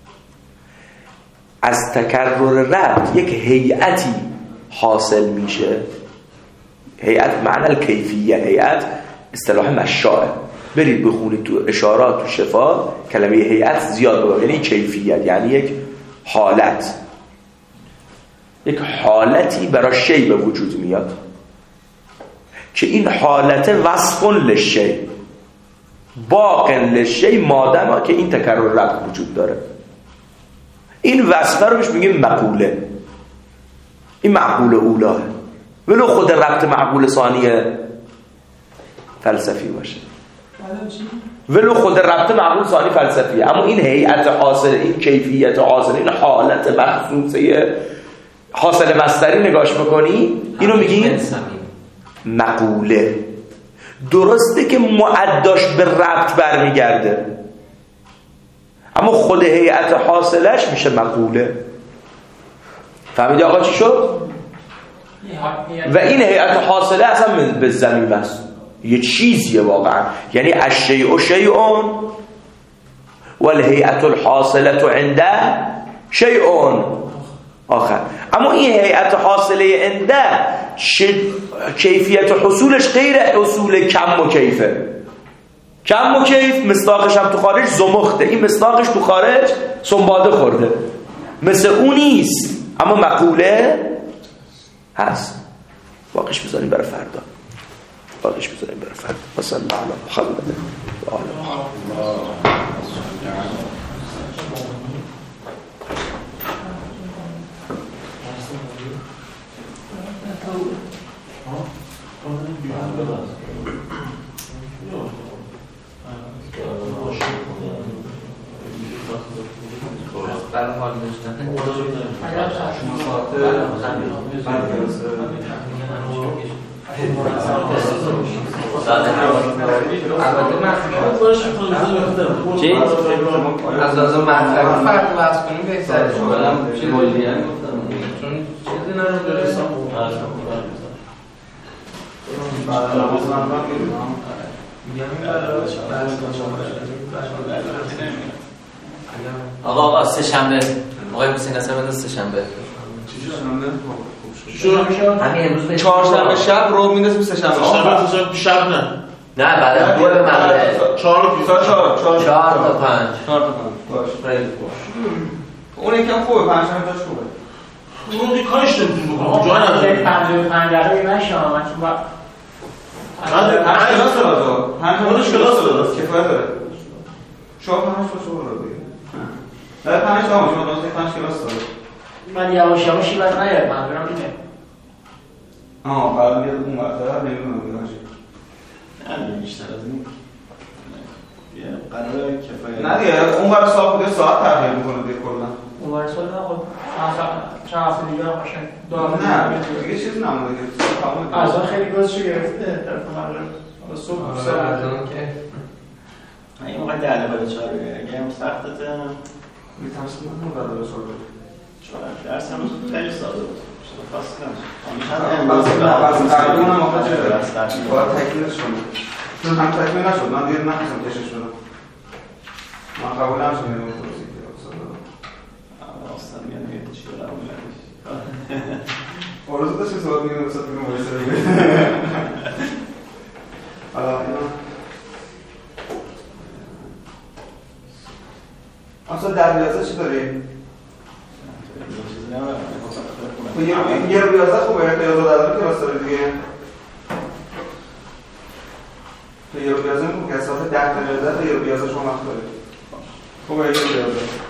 از تکرر ربط یک هیئتی حاصل میشه. هیئت معنی الکیفیه، هیئت اصطلاح مشاعر، برید بخونید تو اشارات تو شفا کلمه هیئت زیاد بگید، یعنی کیفیت، یعنی یک حالت، یک حالتی برای شی به وجود میاد که این حالت وصف للشی باق للشی مادما که این تکرر ربط وجود داره. این وصفه رو بهش میگیم مقوله. این معقول اولاه، ولو خود ربط معقول ثانیه فلسفی باشه، ولو خود ربط معقول ثانی فلسفیه، اما این هیئت حاصل، این کیفیت حاصل، این حالت مخصوصه حاصل مصدری نگاش بکنی، اینو میگیم مقوله. درسته که معداش به ربط برمیگرده، اما خود هیئت حاصلش میشه مقوله. فهمیدی آقا چی شد؟ و این هیئت حاصله اصلا به زمین است، یه چیزیه واقعا، یعنی الشیء شیء والهیئت الحاصله عنده شیء آخر. اما این هیئت حاصله عنده کیفیت حصولش غیر حصول کم و کیفه. کم و کیف مصداقش هم تو خارج زمخته، این مصداقش تو خارج سنباده خورده، مثل اون نیست، اما مقوله هست. واقعش بذاریم برای فردا، واقعش بذاریم برای فردا. بسم الله علی محمد و آل محمد. برای حال داشتن چی؟ از از مطلب فرق بحث کنیم بهتره، چون بولیه چون چیزی نداره. آقا آقا سه شنبه آقای حسین اصلا بده سه شنبه همین امروز چهارشنبه شب رو میندازیم سه شنبه شب شب نه نه بعد از دو مغرب چهار تا چهار چهار تا پنج چهار تا پنج باش خیلی خوب. اون یکم خوبه، پنج شنبه داش خوبه. اون دیگه کارش نمیتونیم بکنیم، جا نداره. پنجاه و پنج دقیقه نشه من چون با پنج کلاس داره، پنج خودش کلاس داره، کفایت داره. شما پنج تا شغل رو بگیر. نه پنج تا شما دو پنج کلاس داره. من یواش یواشی بعد نیاد من برام اینه. آها بعد بیاد اون وقت داره نمیدونم باشه. نه بیشتر از این. یه قرار کفایت. نه دیگه اون برای ساعت خود ساعت تغییر میکنه دیگه کلا. اون برای ساعت خب چند هفته دیگه باشه. نه دیگه چیز نمونه دیگه. از خیلی گذشته گرفته طرف مغرب. حالا صبح ساعت که این موقع ده بالا چهار اگه هم سختته میترسم من بعد از سال چهار درس هم خیلی ساده بود. خاصی نمیشه. بعضی قانون هم آخه چه باید تکمیلش کنه. چون هم تکمیل نشد من دیگه نخواستم کشش بدم. من قبول نشدم اینو توضیح بدم. اصلا میگم چی رو قبول نمیشه. آرزو داشت صحبت می‌کردم وسط میگم وایسا دیگه. حالا اینا اصلا در ریاضه چی داری؟ یه رو ریاضه خوبه، ریاضه درداری که راست داری دیگه تو یه رو ریاضه میگم که اصلا ده تا ریاضه تا یه رو ریاضه شما وقت داری خوبه یه رو ریاضه